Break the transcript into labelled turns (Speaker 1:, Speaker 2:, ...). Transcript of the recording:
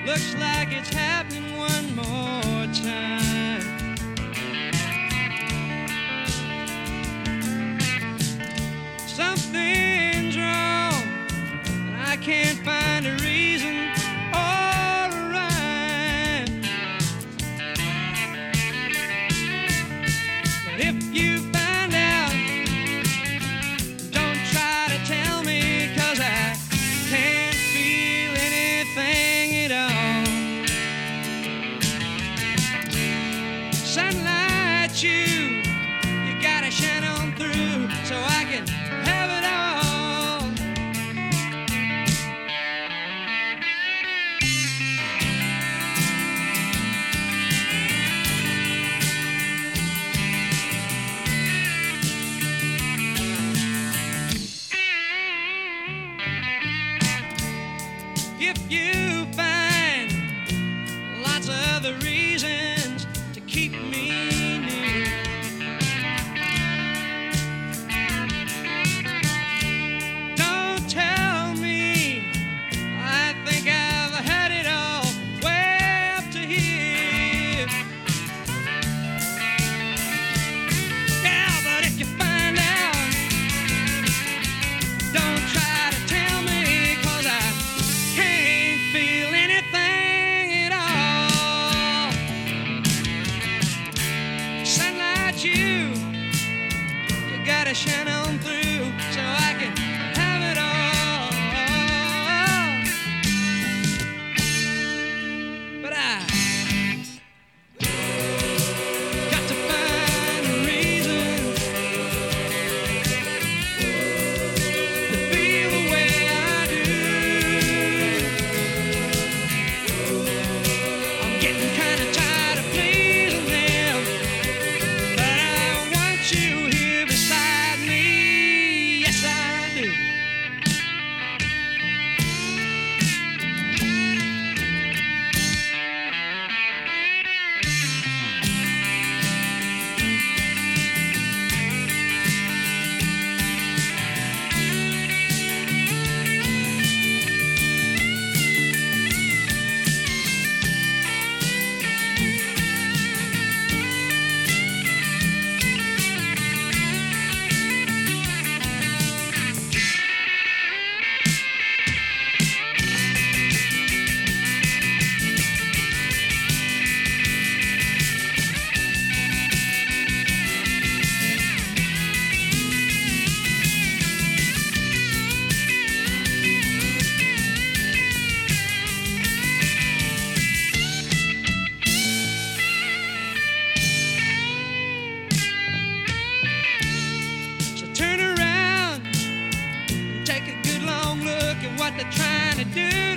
Speaker 1: Looks like it's happening one more time. Something's wrong, and I can't find a reason or a rhyme. But if you find out, don't try to tell me, 'cause I can't feel anything at all. Sunlight, you gotta shine on through so I can have it all. If you find lots of other reasons to keep me near, don't tell me. I think I've had it all way up to here. Yeah, but if you find out, don't try to tell me, 'cause I can't feel anything at all. Sunlight, you gotta shine on through so I can have it all. But I got to find a reason to feel the way I do. I'm getting kind of tired of pleasing them, but I want you here beside me. Yes, I do. So turn around and take a good long look at what they're trying to do